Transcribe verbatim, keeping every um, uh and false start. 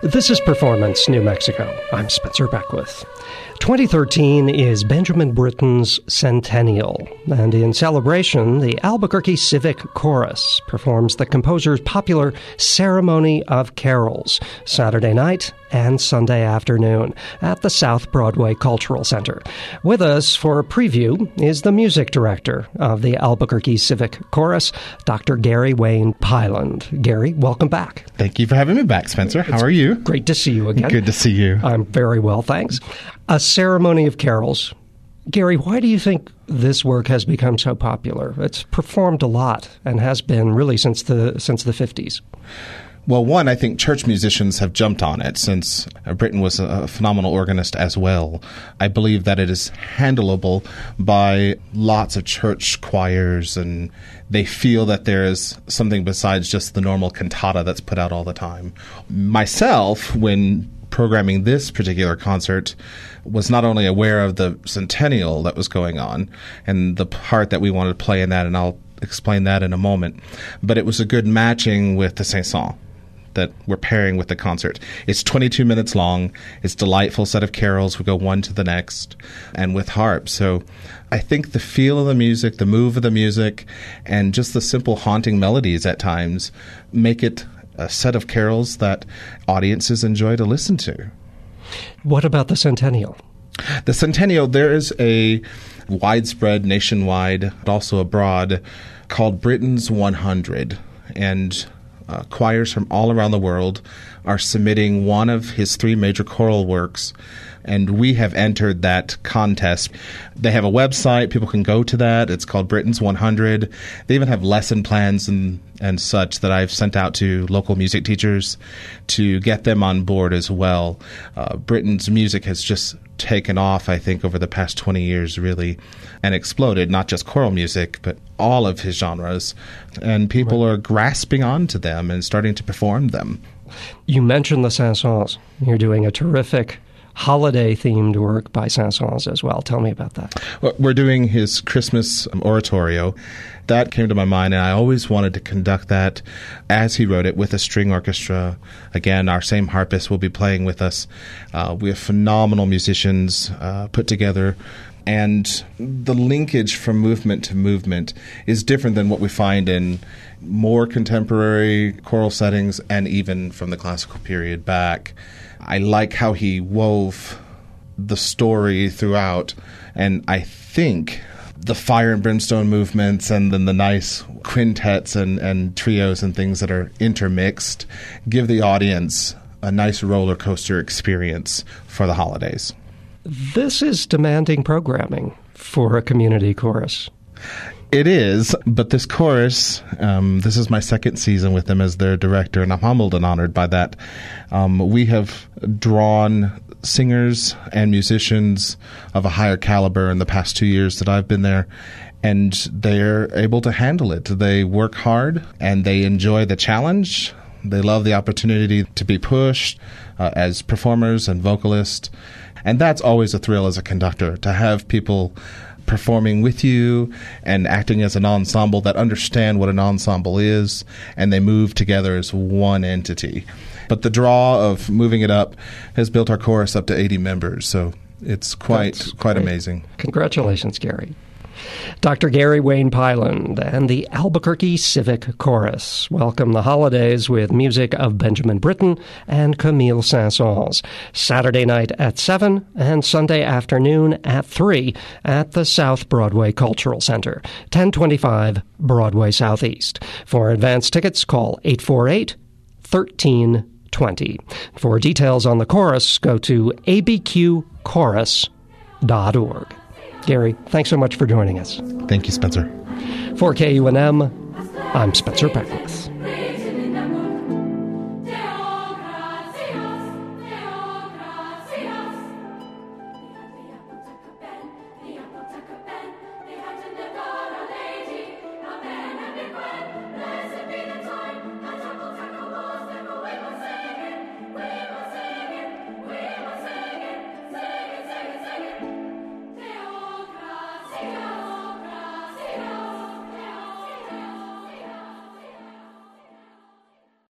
This is Performance New Mexico. I'm Spencer Beckwith. twenty thirteen is Benjamin Britten's centennial, and in celebration, the Albuquerque Civic Chorus performs the composer's popular Ceremony of Carols Saturday night and Sunday afternoon at the South Broadway Cultural Center. With us for a preview is the music director of the Albuquerque Civic Chorus, Doctor Gary Wayne Pyland. Gary, welcome back. Thank you for having me back, Spencer. How It's are you? Great to see you again. Good to see you. I'm very well, thanks. A Ceremony of Carols. Gary, why do you think this work has become so popular? It's performed a lot and has been really since the since the fifties. Well, one, I think church musicians have jumped on it since Britten was a phenomenal organist as well. I believe that it is handleable by lots of church choirs, and they feel that there is something besides just the normal cantata that's put out all the time. Myself, when programming this particular concert, was not only aware of the centennial that was going on and the part that we wanted to play in that, and I'll explain that in a moment, but it was a good matching with the Saint-Saëns that we're pairing with the concert. It's twenty-two minutes long. It's a delightful set of carols. We go one to the next, and with harp. So I think the feel of the music, the move of the music, and just the simple haunting melodies at times make it a set of carols that audiences enjoy to listen to. What about the centennial? The centennial, there is a widespread, nationwide, but also abroad, called Britten's one hundred. And uh, choirs from all around the world are submitting one of his three major choral works, and we have entered that contest. They have a website. People can go to that. It's called Britten's one hundred. They even have lesson plans and, and such that I've sent out to local music teachers to get them on board as well. Uh, Britten's music has just taken off, I think, over the past twenty years, really, and exploded, not just choral music, but all of his genres. And people Right. are grasping onto them and starting to perform them. You mentioned the Saint-Saëns. You're doing a terrific holiday-themed work by Saint-Saëns as well. Tell me about that. Well, we're doing his Christmas oratorio. That came to my mind, and I always wanted to conduct that as he wrote it with a string orchestra. Again, our same harpist will be playing with us. Uh, we have phenomenal musicians uh, put together, and the linkage from movement to movement is different than what we find in more contemporary choral settings and even from the classical period back. I like how he wove the story throughout, and I think the fire and brimstone movements and then the nice quintets and, and trios and things that are intermixed give the audience a nice roller coaster experience for the holidays. This is demanding programming for a community chorus. It is, but this chorus, um, this is my second season with them as their director, and I'm humbled and honored by that. Um, we have drawn singers and musicians of a higher caliber in the past two years that I've been there, and they're able to handle it. They work hard, and they enjoy the challenge. They love the opportunity to be pushed uh, as performers and vocalists, and that's always a thrill as a conductor, to have people performing with you and acting as an ensemble that understand what an ensemble is, and they move together as one entity. But the draw of moving it up has built our chorus up to eighty members, so it's quite That's quite great. amazing. Congratulations, Gary. Doctor Gary Wayne Pyland and the Albuquerque Civic Chorus welcome the holidays with music of Benjamin Britten and Camille Saint-Saëns. Saturday night at seven and Sunday afternoon at three at the South Broadway Cultural Center, ten twenty-five Broadway Southeast. For advance tickets, call eight four eight, one three two zero. For details on the chorus, go to a b q chorus dot org. Gary, thanks so much for joining us. Thank you, Spencer. For K U N M, I'm Spencer Beckwith.